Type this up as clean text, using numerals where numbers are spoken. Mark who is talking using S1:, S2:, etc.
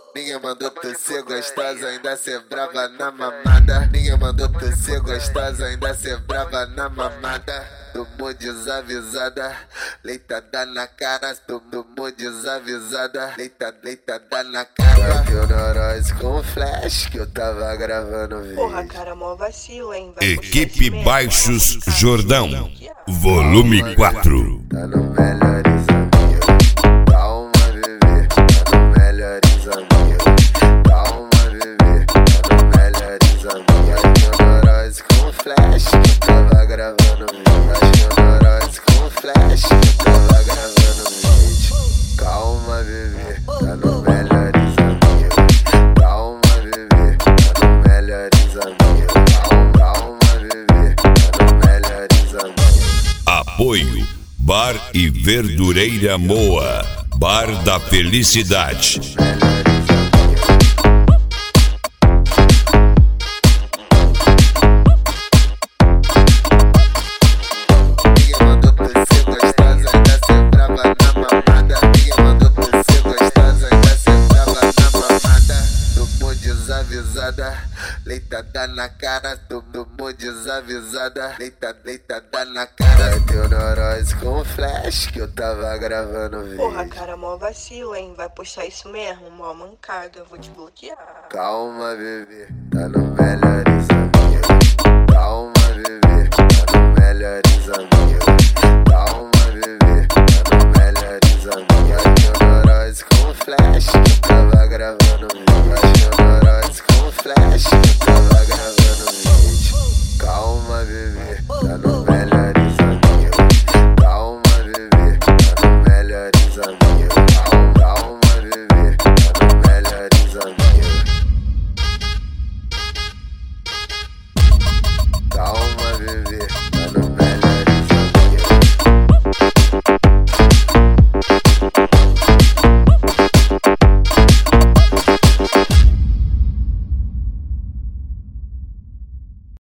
S1: Ninguém mandou tu ser gostosa, ainda ser brava na mamada. Ninguém mandou tu ser gostosa, ainda ser brava na mamada. Tomou desavisada, leitada na cara. Tomou desavisada, leitada na cara. Bateu neurose com flash que eu tava gravando vídeo.
S2: Porra, cara, mó vacilo, hein?
S3: Equipe Baixos Jordão, volume 4.
S1: Tá no melhores amigos. Calma, bebê. Tá no melhores amigos. Calma, bebê. Tá no melhores amigos. Bateu neurose com flash que eu tava gravando vídeo. Bateu neurose com flash que eu tava gravando vídeo. Calma, bebê. Tá no melhores amigos. Calma, bebê. Tá no melhores amigos. Calma, bebê. Tá no melhores amigos.
S3: Apoio Bar e Verdureira Moa, Bar da Felicidade.
S1: Leitada na cara, tomou desavisada, leitada na cara. Bateu neurose com flash que eu tava gravando vídeo.
S2: Porra, cara, mó vacilo, hein? Vai postar isso mesmo? Mó mancada, vou te bloquear.
S1: Calma, bebê, tá no melhores amigos. Calma, bebê, tá no melhores amigos. Calma, bebê, tá no melhores amigos. Bateu neurose com flash que eu tava gravando vídeo. Bateu neurose com flash que eu tava gravando vídeo. Calma, bebê, tá no melhores amigos. Calma, bebê, tá no melhores amigos. Calma, bebê, tá no melhores amigos.